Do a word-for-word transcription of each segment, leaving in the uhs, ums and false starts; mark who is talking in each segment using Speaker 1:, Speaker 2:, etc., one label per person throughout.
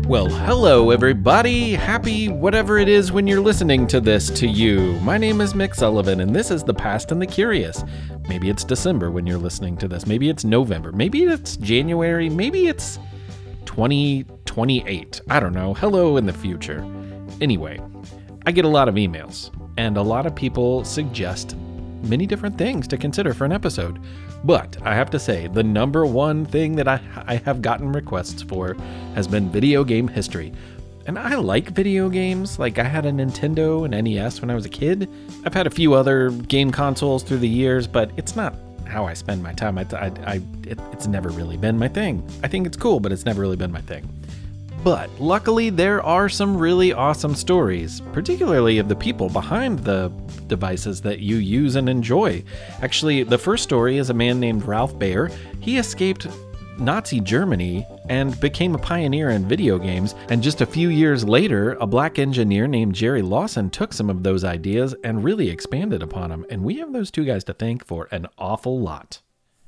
Speaker 1: Well, hello everybody! Happy whatever it is when you're listening to this to you. My name is Mick Sullivan, and this is The Past and the Curious. Maybe it's December when you're listening to this. Maybe it's November. Maybe it's January. Maybe it's twenty twenty-eight. I don't know. Hello in the future. Anyway, I get a lot of emails, and a lot of people suggest many different things to consider for an episode. But I have to say, the number one thing that I, I have gotten requests for has been video game history. And I like video games. Like, I had a Nintendo and N E S when I was a kid. I've had a few other game consoles through the years, but it's not how I spend my time. I, I, I, it, it's never really been my thing. I think it's cool, but it's never really been my thing. But luckily, there are some really awesome stories, particularly of the people behind the devices that you use and enjoy. Actually, the first story is a man named Ralph Baer. He escaped Nazi Germany and became a pioneer in video games. And just a few years later, a black engineer named Jerry Lawson took some of those ideas and really expanded upon them. And we have those two guys to thank for an awful lot.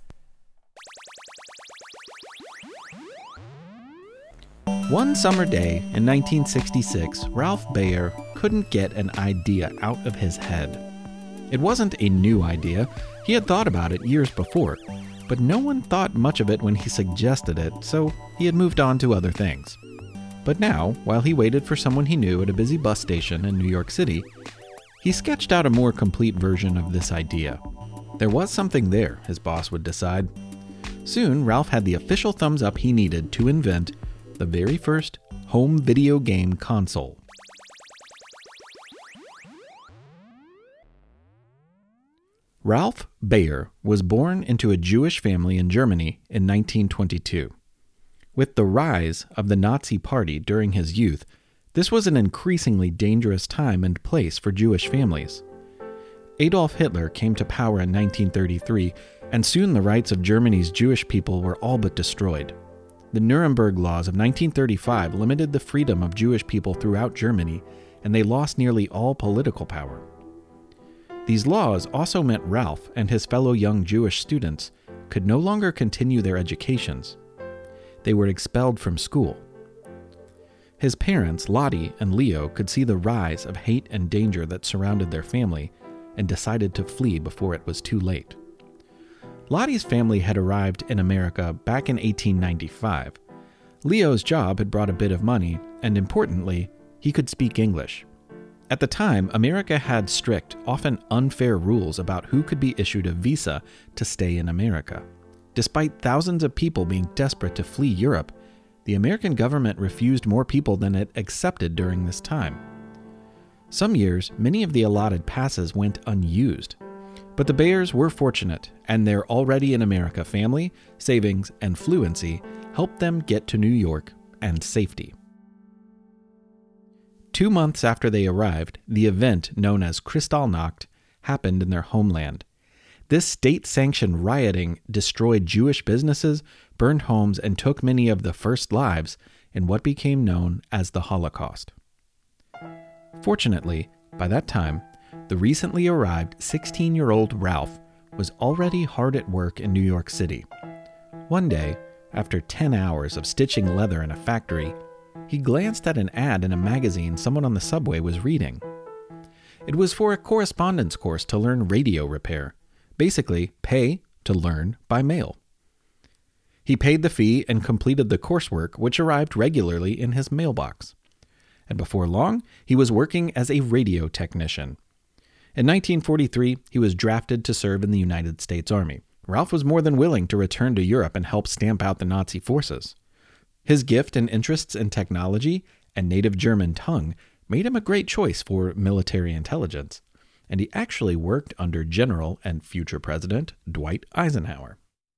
Speaker 1: One summer day in nineteen sixty-six, Ralph Baer couldn't get an idea out of his head. It wasn't a new idea. He had thought about it years before, but no one thought much of it when he suggested it, so he had moved on to other things. But now, while he waited for someone he knew at a busy bus station in New York City, he sketched out a more complete version of this idea. There was something there, his boss would decide. Soon, Ralph had the official thumbs up he needed to invent the very first home video game console. Ralph Baer was born into a Jewish family in Germany in nineteen twenty-two. With the rise of the Nazi Party during his youth, this was an increasingly dangerous time and place for Jewish families. Adolf Hitler came to power in nineteen thirty-three, and soon the rights of Germany's Jewish people were all but destroyed. The Nuremberg Laws of nineteen thirty-five limited the freedom of Jewish people throughout Germany, and they lost nearly all political power. These laws also meant Ralph and his fellow young Jewish students could no longer continue their educations. They were expelled from school. His parents, Lottie and Leo, could see the rise of hate and danger that surrounded their family and decided to flee before it was too late. Lottie's family had arrived in America back in eighteen ninety-five. Leo's job had brought a bit of money, and importantly, he could speak English. At the time, America had strict, often unfair rules about who could be issued a visa to stay in America. Despite thousands of people being desperate to flee Europe, the American government refused more people than it accepted during this time. Some years, many of the allotted passes went unused. But the Baers were fortunate, and their already in America family, savings, and fluency helped them get to New York and safety. Two months after they arrived, the event known as Kristallnacht happened in their homeland. This state-sanctioned rioting destroyed Jewish businesses, burned homes, and took many of the first lives in what became known as the Holocaust. Fortunately, by that time, the recently arrived sixteen-year-old Ralph was already hard at work in New York City. One day, after ten hours of stitching leather in a factory, he glanced at an ad in a magazine someone on the subway was reading. It was for a correspondence course to learn radio repair, basically pay to learn by mail. He paid the fee and completed the coursework, which arrived regularly in his mailbox. And before long, he was working as a radio technician. In nineteen forty-three, he was drafted to serve in the United States Army. Ralph was more than willing to return to Europe and help stamp out the Nazi forces. His gift and interests in technology and native German tongue made him a great choice for military intelligence, and he actually worked under General and future President Dwight Eisenhower.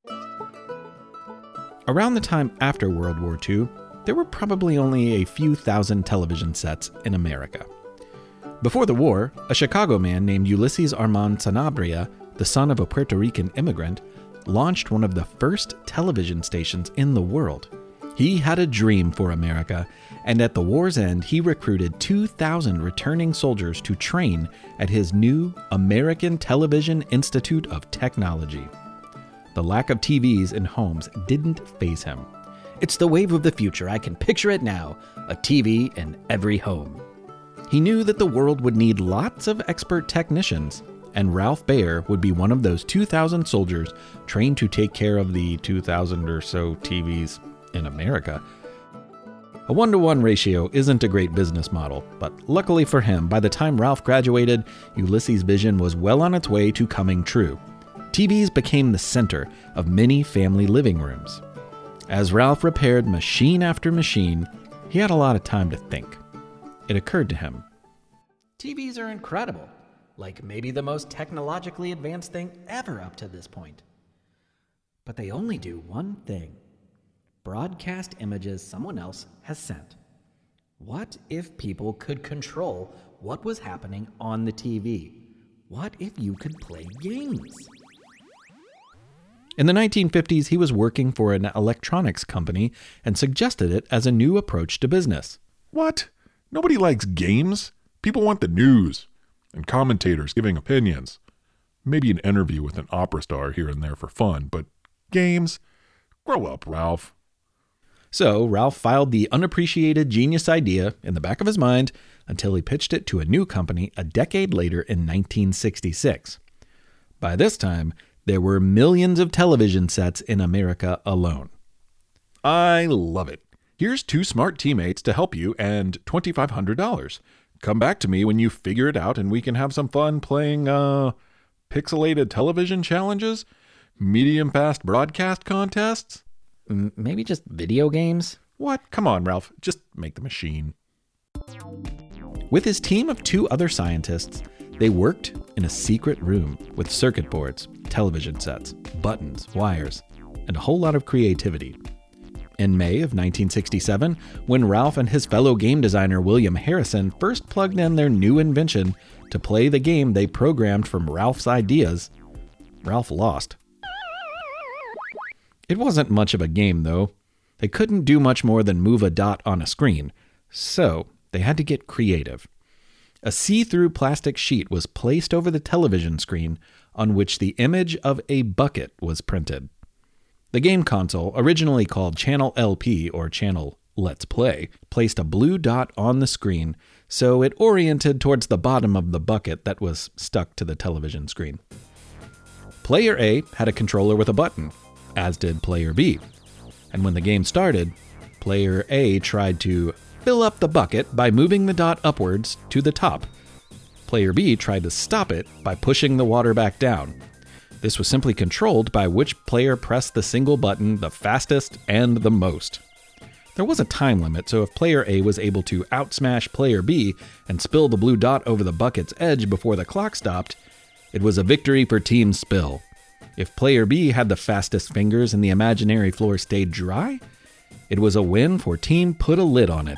Speaker 1: Around the time after World War Two, there were probably only a few thousand television sets in America. Before the war, a Chicago man named Ulysses Armand Sanabria, the son of a Puerto Rican immigrant, launched one of the first television stations in the world. He had a dream for America, and at the war's end, he recruited two thousand returning soldiers to train at his new American Television Institute of Technology. The lack of T Vs in homes didn't faze him. It's the wave of the future. I can picture it now. A T V in every home. He knew that the world would need lots of expert technicians, and Ralph Baer would be one of those two thousand soldiers trained to take care of the two thousand or so T Vs in America. A one-to-one ratio isn't a great business model, but luckily for him, by the time Ralph graduated, Ulysses' vision was well on its way to coming true. T Vs became the center of many family living rooms. As Ralph repaired machine after machine, he had a lot of time to think. It occurred to him, T Vs are incredible, like maybe the most technologically advanced thing ever up to this point. But they only do one thing: broadcast images someone else has sent. What if people could control what was happening on the T V? What if you could play games? In the nineteen fifties, he was working for an electronics company and suggested it as a new approach to business.
Speaker 2: What? Nobody likes games. People want the news and commentators giving opinions. Maybe an interview with an opera star here and there for fun, but games? Grow up, Ralph.
Speaker 1: So Ralph filed the unappreciated genius idea in the back of his mind until he pitched it to a new company a decade later in nineteen sixty-six. By this time, there were millions of television sets in America alone.
Speaker 2: I love it. Here's two smart teammates to help you and twenty-five hundred dollars. Come back to me when you figure it out and we can have some fun playing, uh, pixelated television challenges, medium fast broadcast contests.
Speaker 1: Maybe just video games?
Speaker 2: What? Come on, Ralph. Just make the machine.
Speaker 1: With his team of two other scientists, they worked in a secret room with circuit boards, television sets, buttons, wires, and a whole lot of creativity. In May of nineteen sixty-seven, when Ralph and his fellow game designer William Harrison first plugged in their new invention to play the game they programmed from Ralph's ideas, Ralph lost. It wasn't much of a game, though. They couldn't do much more than move a dot on a screen, so they had to get creative. A see-through plastic sheet was placed over the television screen on which the image of a bucket was printed. The game console, originally called Channel L P or Channel Let's Play, placed a blue dot on the screen so it oriented towards the bottom of the bucket that was stuck to the television screen. Player A had a controller with a button, as did Player B. And when the game started, Player A tried to fill up the bucket by moving the dot upwards to the top. Player B tried to stop it by pushing the water back down. This was simply controlled by which player pressed the single button the fastest and the most. There was a time limit, so if Player A was able to outsmash Player B and spill the blue dot over the bucket's edge before the clock stopped, it was a victory for Team Spill. If Player B had the fastest fingers and the imaginary floor stayed dry, it was a win for Team Put a Lid on It.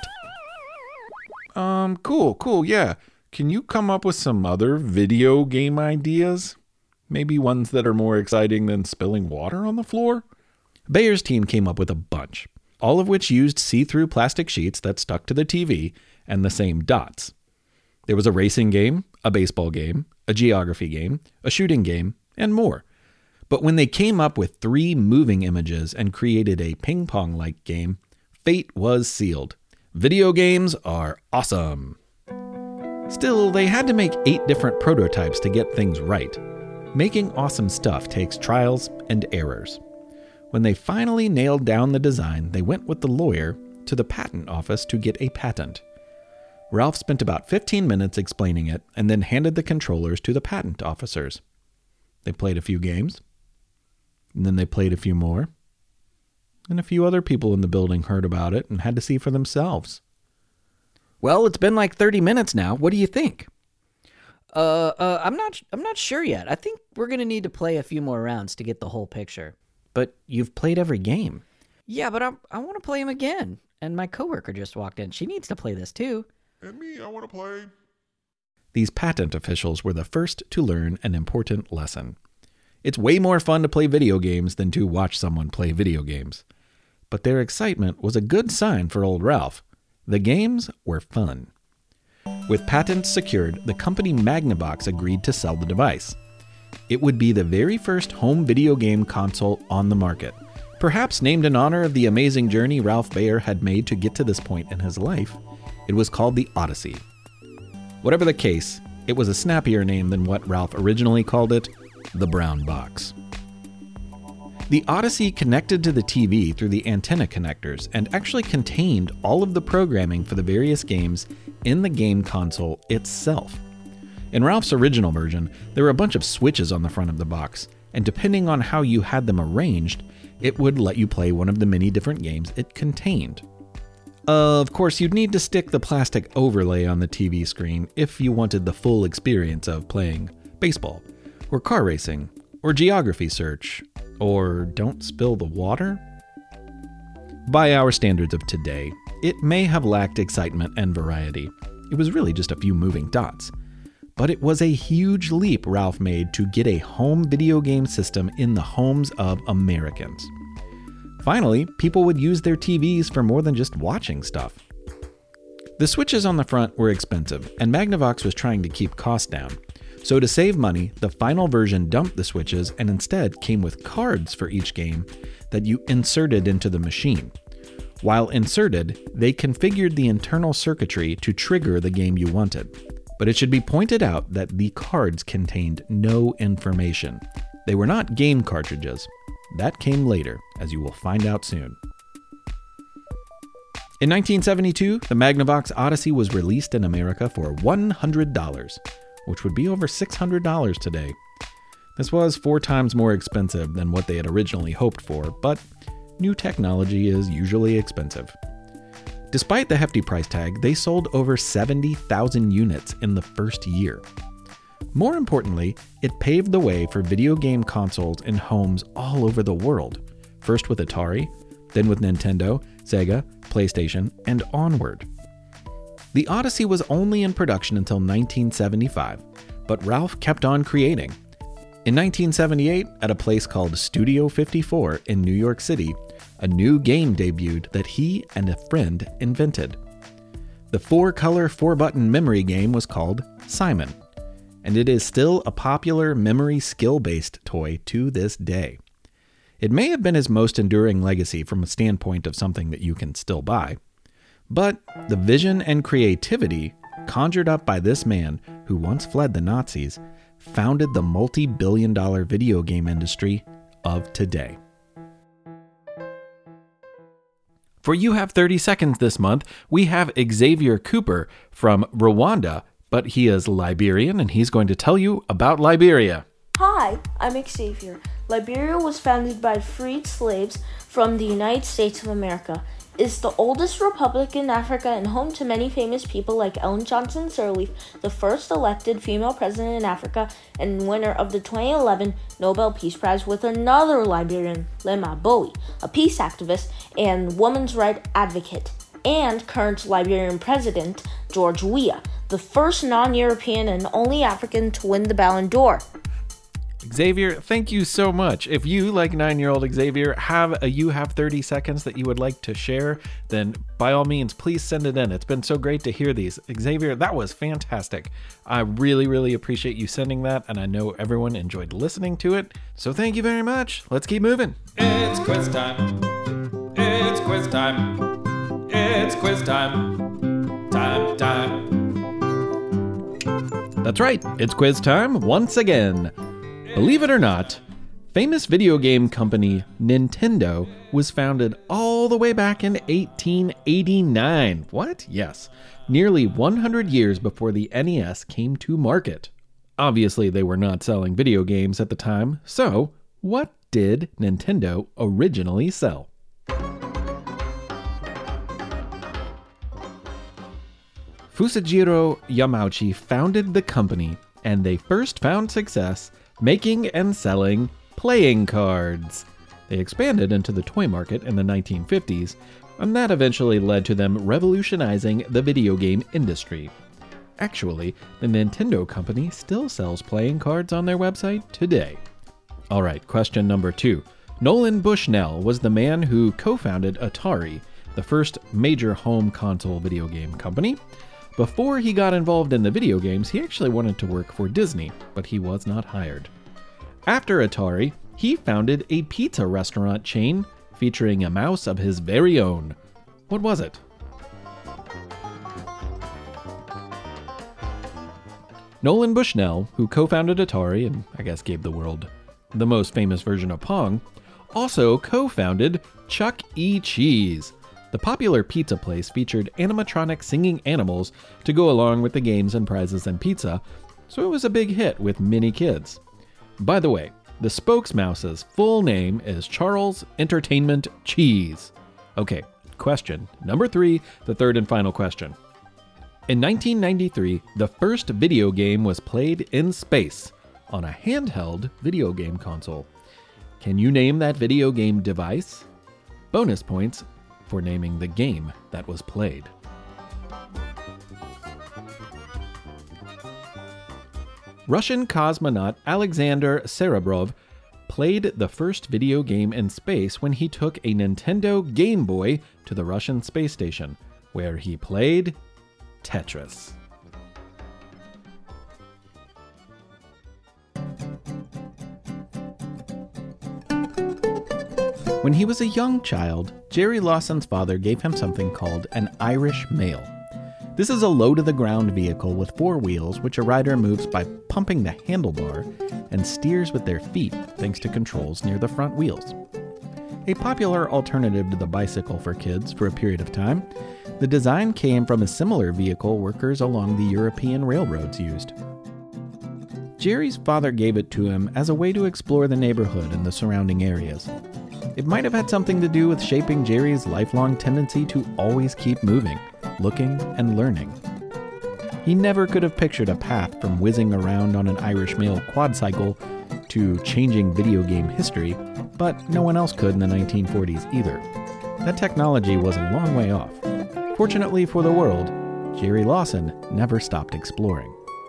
Speaker 2: Um, cool, cool, yeah. Can you come up with some other video game ideas? Maybe ones that are more exciting than spilling water on the floor?
Speaker 1: Baer's team came up with a bunch, all of which used see-through plastic sheets that stuck to the T V and the same dots. There was a racing game, a baseball game, a geography game, a shooting game, and more. But when they came up with three moving images and created a ping-pong-like game, fate was sealed. Video games are awesome. Still, they had to make eight different prototypes to get things right. Making awesome stuff takes trials and errors. When they finally nailed down the design, they went with the lawyer to the patent office to get a patent. Ralph spent about fifteen minutes explaining it and then handed the controllers to the patent officers. They played a few games, and then they played a few more, and a few other people in the building heard about it and had to see for themselves. Well, it's been like thirty minutes now. What do you think?
Speaker 3: Uh, uh, I'm not, I'm not sure yet. I think we're gonna need to play a few more rounds to get the whole picture.
Speaker 1: But you've played every game.
Speaker 3: Yeah, but I, I want to play them again. And my coworker just walked in. She needs to play this too.
Speaker 2: And me, I want to play.
Speaker 1: These patent officials were the first to learn an important lesson. It's way more fun to play video games than to watch someone play video games. But their excitement was a good sign for old Ralph. The games were fun. With patents secured, the company Magnavox agreed to sell the device. It would be the very first home video game console on the market, Perhaps named in honor of the amazing journey Ralph Baer had made to get to this point in his life, it was called the Odyssey. Whatever the case, it was a snappier name than what Ralph originally called it, the Brown Box. The Odyssey connected to the T V through the antenna connectors and actually contained all of the programming for the various games in the game console itself. In Ralph's original version, there were a bunch of switches on the front of the box, and depending on how you had them arranged, it would let you play one of the many different games it contained. Of course, you'd need to stick the plastic overlay on the T V screen if you wanted the full experience of playing baseball, or car racing, or geography search, or don't spill the water? By our standards of today, it may have lacked excitement and variety. It was really just a few moving dots. But it was a huge leap Ralph made to get a home video game system in the homes of Americans. Finally, people would use their T Vs for more than just watching stuff. The switches on the front were expensive, and Magnavox was trying to keep costs down. So to save money, the final version dumped the switches and instead came with cards for each game that you inserted into the machine. While inserted, they configured the internal circuitry to trigger the game you wanted. But it should be pointed out that the cards contained no information. They were not game cartridges. That came later, as you will find out soon. In nineteen seventy-two, the Magnavox Odyssey was released in America for one hundred dollars, which would be over six hundred dollars today. This was four times more expensive than what they had originally hoped for, but new technology is usually expensive. Despite the hefty price tag, they sold over seventy thousand units in the first year. More importantly, it paved the way for video game consoles in homes all over the world, first with Atari, then with Nintendo, Sega, PlayStation, and onward. The Odyssey was only in production until nineteen seventy-five, but Ralph kept on creating. In nineteen seventy-eight, at a place called Studio fifty-four in New York City, a new game debuted that he and a friend invented. The four-color, four-button memory game was called Simon, and it is still a popular memory skill-based toy to this day. It may have been his most enduring legacy from a standpoint of something that you can still buy, but the vision and creativity conjured up by this man who once fled the Nazis founded the multi-billion dollar video game industry of today. For You Have thirty Seconds this month, we have Xavier Cooper from Rwanda, but he is Liberian and he's going to tell you about Liberia.
Speaker 4: Hi, I'm Xavier. Liberia was founded by freed slaves from the United States of America. It's the oldest republic in Africa and home to many famous people like Ellen Johnson Sirleaf, the first elected female president in Africa and winner of the twenty eleven Nobel Peace Prize with another Liberian, Lema Bowie, a peace activist and women's rights advocate, and current Liberian president, George Weah, the first non-European and only African to win the Ballon d'Or.
Speaker 1: Xavier, thank you so much. If you, like nine-year-old Xavier, have a You Have thirty Seconds that you would like to share, then by all means, please send it in. It's been so great to hear these. Xavier, that was fantastic. I really, really appreciate you sending that, and I know everyone enjoyed listening to it. So thank you very much. Let's keep moving.
Speaker 5: It's quiz time. It's quiz time. It's quiz time. Time, time.
Speaker 1: That's right. It's quiz time once again. Believe it or not, famous video game company Nintendo was founded all the way back in eighteen eighty-nine. What? Yes. Nearly one hundred years before the N E S came to market. Obviously, they were not selling video games at the time, so what did Nintendo originally sell? Fusajiro Yamauchi founded the company, and they first found success making and selling playing cards. They expanded into the toy market in the nineteen fifties, and that eventually led to them revolutionizing the video game industry. Actually, the Nintendo company still sells playing cards on their website today. Alright, question number two. Nolan Bushnell was the man who co-founded Atari, the first major home console video game company. Before he got involved in the video games, he actually wanted to work for Disney, but he was not hired. After Atari, he founded a pizza restaurant chain featuring a mouse of his very own. What was it? Nolan Bushnell, who co-founded Atari and I guess gave the world the most famous version of Pong, also co-founded Chuck E. Cheese. The popular pizza place featured animatronic singing animals to go along with the games and prizes and pizza, so it was a big hit with many kids. By the way, the Spokesmouse's full name is Charles Entertainment Cheese. Okay, question number three, the third and final question. In nineteen ninety-three, the first video game was played in space on a handheld video game console. Can you name that video game device? Bonus points for naming the game that was played. Russian cosmonaut Alexander Serebrov played the first video game in space when he took a Nintendo Game Boy to the Russian space station, where he played Tetris. When he was a young child, Jerry Lawson's father gave him something called an Irish mail. This is a low-to-the-ground vehicle with four wheels which a rider moves by pumping the handlebar and steers with their feet thanks to controls near the front wheels. A popular alternative to the bicycle for kids for a period of time, the design came from a similar vehicle workers along the European railroads used. Jerry's father gave it to him as a way to explore the neighborhood and the surrounding areas. It might have had something to do with shaping Jerry's lifelong tendency to always keep moving, looking, and learning. He never could have pictured a path from whizzing around on an Irish Mail quadcycle to changing video game history, but no one else could in the nineteen forties either. That technology was a long way off. Fortunately for the world, Jerry Lawson never stopped exploring.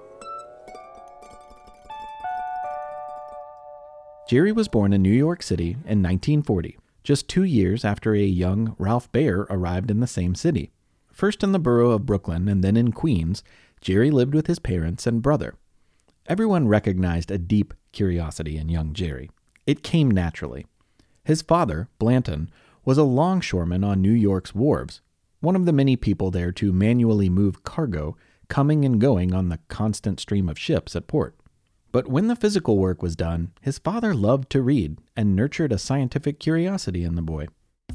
Speaker 1: Jerry was born in New York City in nineteen forty, just two years after a young Ralph Baer arrived in the same city. First in the borough of Brooklyn and then in Queens, Jerry lived with his parents and brother. Everyone recognized a deep curiosity in young Jerry. It came naturally. His father, Blanton, was a longshoreman on New York's wharves, one of the many people there to manually move cargo coming and going on the constant stream of ships at port. But when the physical work was done, his father loved to read and nurtured a scientific curiosity in the boy.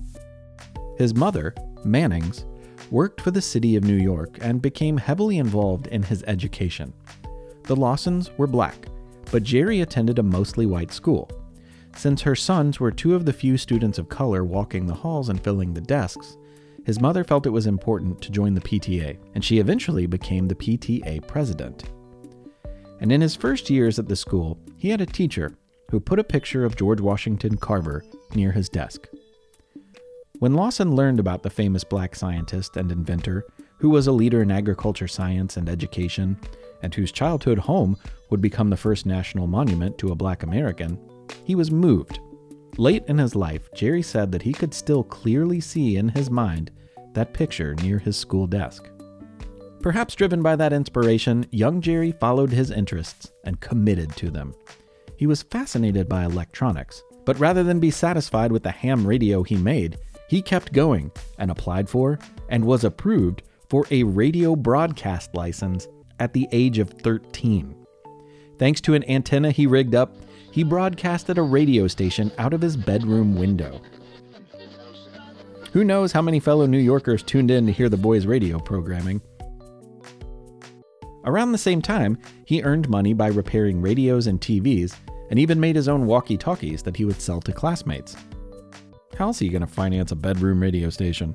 Speaker 1: His mother, Mannings, worked for the city of New York and became heavily involved in his education. The Lawsons were black, but Jerry attended a mostly white school. Since her sons were two of the few students of color walking the halls and filling the desks, his mother felt it was important to join the P T A, and she eventually became the P T A president. And in his first years at the school, he had a teacher who put a picture of George Washington Carver near his desk. When Lawson learned about the famous black scientist and inventor, who was a leader in agriculture science and education, and whose childhood home would become the first national monument to a black American, he was moved. Late in his life, Jerry said that he could still clearly see in his mind that picture near his school desk. Perhaps driven by that inspiration, young Jerry followed his interests and committed to them. He was fascinated by electronics, but rather than be satisfied with the ham radio he made, he kept going and applied for and was approved for a radio broadcast license at the age of thirteen. Thanks to an antenna he rigged up, he broadcasted a radio station out of his bedroom window. Who knows how many fellow New Yorkers tuned in to hear the boy's radio programming? Around the same time, he earned money by repairing radios and T Vs, and even made his own walkie-talkies that he would sell to classmates. How else are you going to finance a bedroom radio station?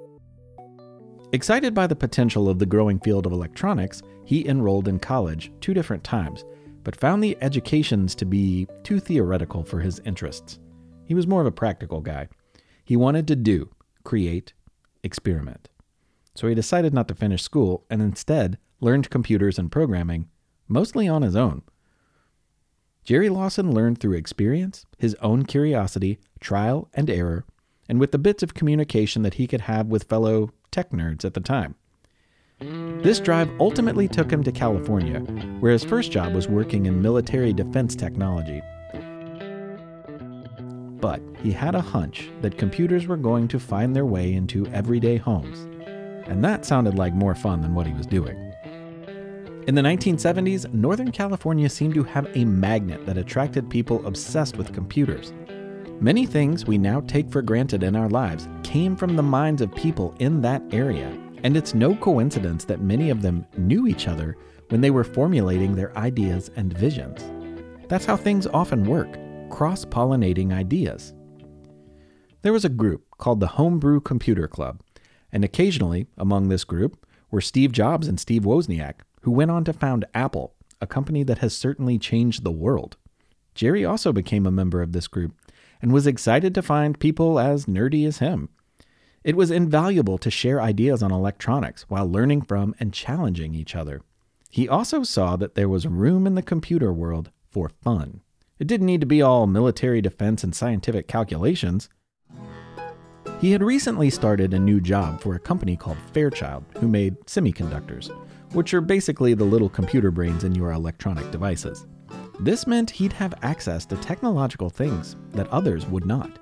Speaker 1: Excited by the potential of the growing field of electronics, he enrolled in college two different times, but found the educations to be too theoretical for his interests. He was more of a practical guy. He wanted to do, create, experiment. So he decided not to finish school and instead learned computers and programming, mostly on his own. Jerry Lawson learned through experience, his own curiosity, trial and error, and with the bits of communication that he could have with fellow tech nerds at the time. This drive ultimately took him to California, where his first job was working in military defense technology. But he had a hunch that computers were going to find their way into everyday homes, and that sounded like more fun than what he was doing. In the nineteen seventies, Northern California seemed to have a magnet that attracted people obsessed with computers. Many things we now take for granted in our lives came from the minds of people in that area, and it's no coincidence that many of them knew each other when they were formulating their ideas and visions. That's how things often work, cross-pollinating ideas. There was a group called the Homebrew Computer Club, and occasionally among this group were Steve Jobs and Steve Wozniak, who went on to found Apple, a company that has certainly changed the world. Jerry also became a member of this group and was excited to find people as nerdy as him. It was invaluable to share ideas on electronics while learning from and challenging each other. He also saw that there was room in the computer world for fun. It didn't need to be all military defense and scientific calculations. He had recently started a new job for a company called Fairchild, who made semiconductors, which are basically the little computer brains in your electronic devices. This meant he'd have access to technological things that others would not.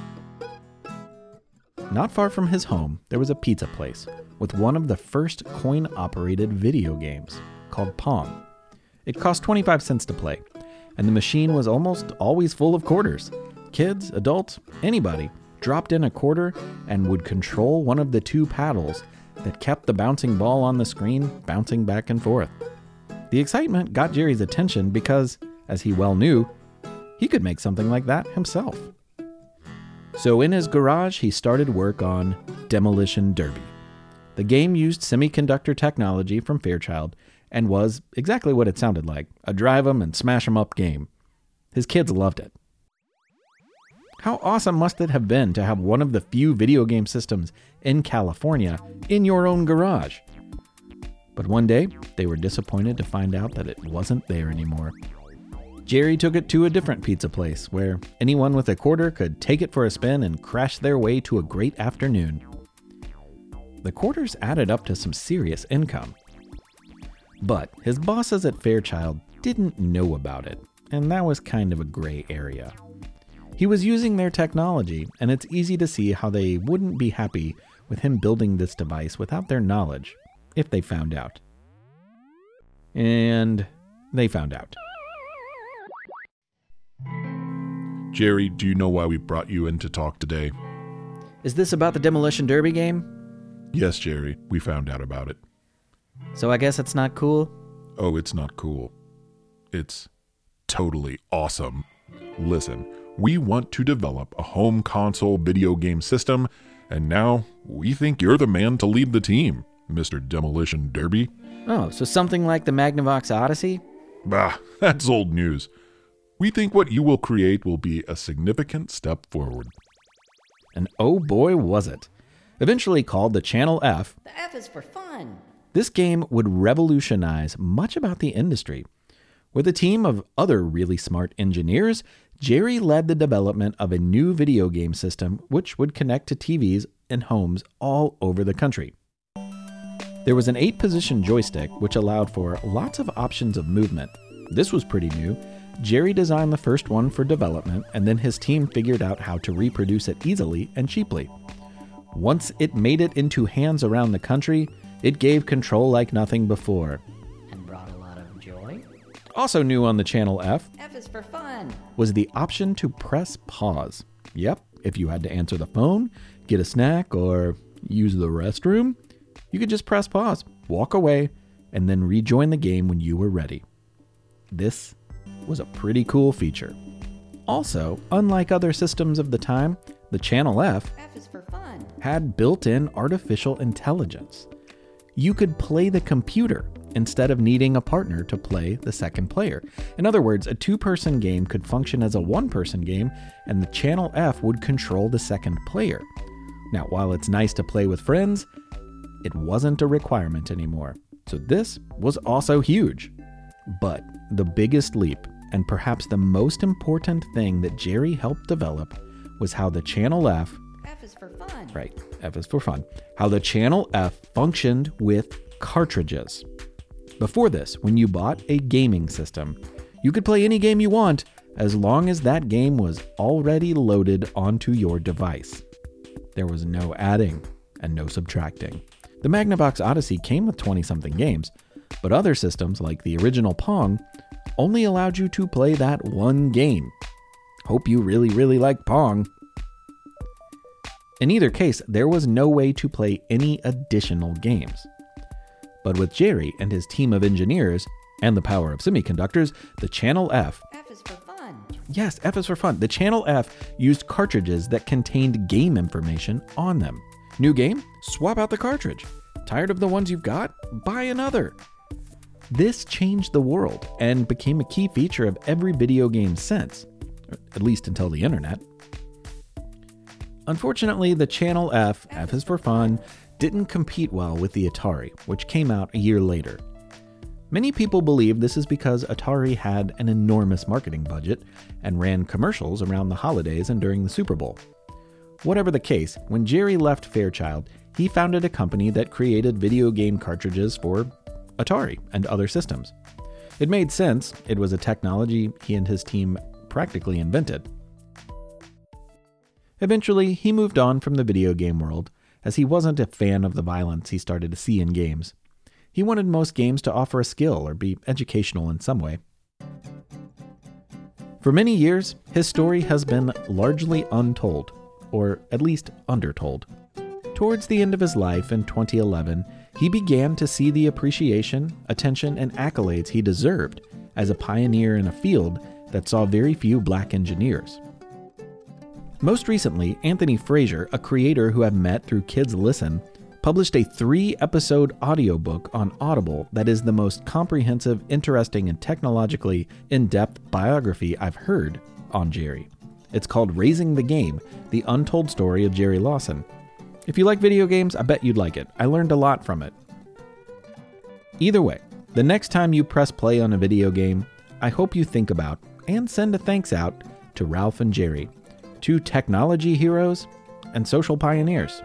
Speaker 1: Not far from his home, there was a pizza place with one of the first coin-operated video games, called Pong. It cost twenty-five cents to play, and the machine was almost always full of quarters. Kids, adults, anybody dropped in a quarter and would control one of the two paddles that kept the bouncing ball on the screen bouncing back and forth. The excitement got Jerry's attention because, as he well knew, he could make something like that himself. So in his garage, he started work on Demolition Derby. The game used semiconductor technology from Fairchild and was exactly what it sounded like, a drive 'em and smash 'em up game. His kids loved it. How awesome must it have been to have one of the few video game systems in California in your own garage? But one day, they were disappointed to find out that it wasn't there anymore. Jerry took it to a different pizza place where anyone with a quarter could take it for a spin and crash their way to a great afternoon. The quarters added up to some serious income. But his bosses at Fairchild didn't know about it, and that was kind of a gray area. He was using their technology, and it's easy to see how they wouldn't be happy with him building this device without their knowledge, if they found out. And they found out.
Speaker 2: Jerry, do you know why we brought you in to talk today?
Speaker 3: Is this about the Demolition Derby game?
Speaker 2: Yes, Jerry, we found out about it.
Speaker 3: So I guess it's not cool?
Speaker 2: Oh, it's not cool. It's totally awesome. Listen, we want to develop a home console video game system, and now we think you're the man to lead the team, Mister Demolition Derby.
Speaker 3: Oh, so something like the Magnavox Odyssey?
Speaker 2: Bah, that's old news. We think what you will create will be a significant step forward.
Speaker 1: And oh boy was it. Eventually called the Channel F,
Speaker 3: The F is for fun.
Speaker 1: This game would revolutionize much about the industry. With a team of other really smart engineers, Jerry led the development of a new video game system which would connect to T Vs in homes all over the country. There was an eight-position joystick which allowed for lots of options of movement. This was pretty new. Jerry designed the first one for development, and then his team figured out how to reproduce it easily and cheaply. Once it made it into hands around the country, it gave control like nothing before.
Speaker 3: And brought a lot of joy.
Speaker 1: Also new on the Channel F
Speaker 3: F is for fun.
Speaker 1: was the option to press pause. Yep, if you had to answer the phone, get a snack, or use the restroom, you could just press pause, walk away, and then rejoin the game when you were ready. This was a pretty cool feature. Also, unlike other systems of the time, the Channel F
Speaker 3: F is for fun.
Speaker 1: had built-in artificial intelligence. You could play the computer instead of needing a partner to play the second player. In other words, a two-person game could function as a one-person game, and the Channel F would control the second player. Now, while it's nice to play with friends, it wasn't a requirement anymore. So this was also huge. But the biggest leap, and perhaps the most important thing that Jerry helped develop, was how the Channel F
Speaker 3: F is for fun.
Speaker 1: Right, F is for fun. How the Channel F functioned with cartridges. Before this, when you bought a gaming system, you could play any game you want as long as that game was already loaded onto your device. There was no adding and no subtracting. The Magnavox Odyssey came with twenty-something games, but other systems, like the original Pong, only allowed you to play that one game. Hope you really, really like Pong. In either case, there was no way to play any additional games. But with Jerry and his team of engineers, and the power of semiconductors, the Channel F...
Speaker 3: F is for fun.
Speaker 1: Yes, F is for fun. The Channel F used cartridges that contained game information on them. New game? Swap out the cartridge. Tired of the ones you've got? Buy another. This changed the world and became a key feature of every video game since, at least until the internet. Unfortunately, the Channel F, F is for fun, didn't compete well with the Atari, which came out a year later. Many people believe this is because Atari had an enormous marketing budget and ran commercials around the holidays and during the Super Bowl. Whatever the case, when Jerry left Fairchild, he founded a company that created video game cartridges for Atari and other systems. It made sense. It was a technology he and his team practically invented. Eventually, he moved on from the video game world, as he wasn't a fan of the violence he started to see in games. He wanted most games to offer a skill or be educational in some way. For many years, his story has been largely untold, or at least undertold. Towards the end of his life in twenty eleven, he began to see the appreciation, attention, and accolades he deserved as a pioneer in a field that saw very few black engineers. Most recently, Anthony Frazier, a creator who I've met through Kids Listen, published a three-episode audiobook on Audible that is the most comprehensive, interesting, and technologically in-depth biography I've heard on Jerry. It's called Raising the Game, The Untold Story of Jerry Lawson. If you like video games, I bet you'd like it. I learned a lot from it. Either way, the next time you press play on a video game, I hope you think about and send a thanks out to Ralph and Jerry, two technology heroes and social pioneers.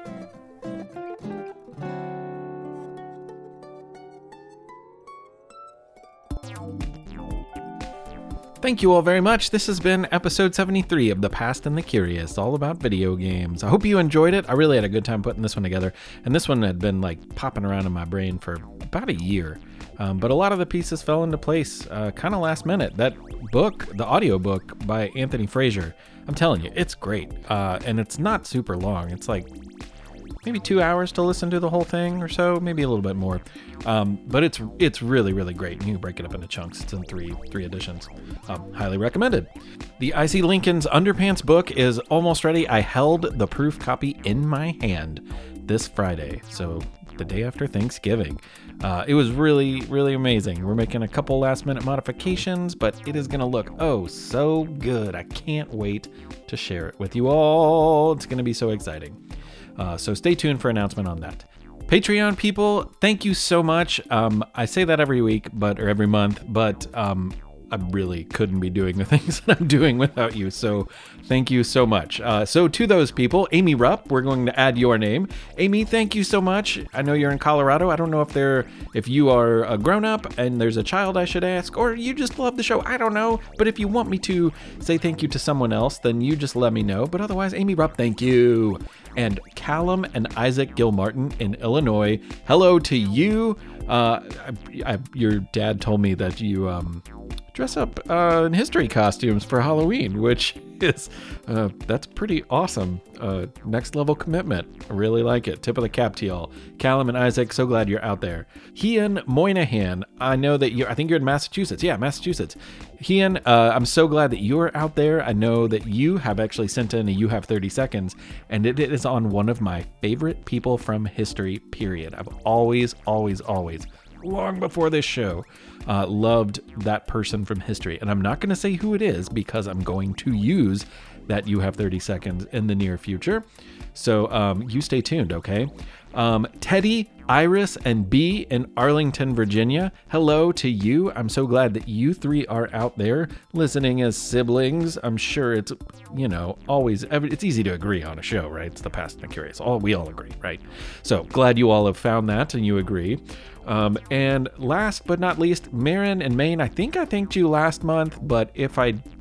Speaker 1: Thank you all very much. This has been episode seventy-three of The Past and the Curious, all about video games. I hope you enjoyed it. I really had a good time putting this one together. And this one had been like popping around in my brain for about a year. Um, but a lot of the pieces fell into place uh, kind of last minute. That book, the audiobook by Anthony Frazier, I'm telling you, it's great. Uh, and it's not super long. It's like maybe two hours to listen to the whole thing or so, maybe a little bit more. Um, but it's it's really, really great. You can break it up into chunks. It's in three three editions. Um, highly recommended. The I C Lincoln's Underpants book is almost ready. I held the proof copy in my hand this Friday, so the day after Thanksgiving. Uh, it was really, really amazing. We're making a couple last minute modifications, but it is going to look oh so good. I can't wait to share it with you all. It's going to be so exciting. Uh, so stay tuned for announcement on that. Patreon people, thank you so much. Um, I say that every week, but or every month, but um, I really couldn't be doing the things that I'm doing without you. So thank you so much. Uh, so to those people, Amy Rupp, we're going to add your name. Amy, thank you so much. I know you're in Colorado. I don't know if they're if you are a grown up and there's a child I should ask, or you just love the show. I don't know. But if you want me to say thank you to someone else, then you just let me know. But otherwise, Amy Rupp, thank you. And Callum and Isaac Gilmartin in Illinois, hello to you. Uh, I, I, your dad told me that you um, dress up uh, in history costumes for Halloween, which is, uh, that's pretty awesome. Uh, next level commitment. I really like it. Tip of the cap to y'all. Callum and Isaac, so glad you're out there. Ian Moynihan, I know that you I think you're in Massachusetts. Yeah, Massachusetts. Ian, uh, I'm so glad that you're out there. I know that you have actually sent in a You Have thirty seconds, and it, it is on one of my favorite people from history, period. I've always, always, always, long before this show, uh, loved that person from history. And I'm not going to say who it is because I'm going to use that You Have thirty seconds in the near future. So um, you stay tuned, okay? Um, Teddy, Iris, and B in Arlington, Virginia, hello to you. I'm so glad that you three are out there listening as siblings. I'm sure it's, you know, always, it's easy to agree on a show, right? It's The Past and the Curious. All, we all agree, right? So glad you all have found that and you agree. Um, and last but not least, Marin and Maine, I think I thanked you last month, but if I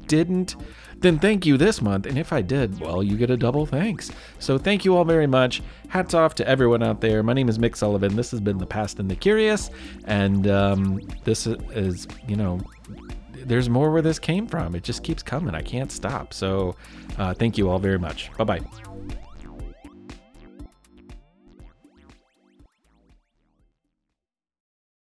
Speaker 1: didn't, then thank you this month. And if I did, well, you get a double thanks. So thank you all very much. Hats off to everyone out there. My name is Mick Sullivan. This has been The Past and the Curious. And um, this is, you know, there's more where this came from. It just keeps coming. I can't stop. So uh, thank you all very much. Bye-bye.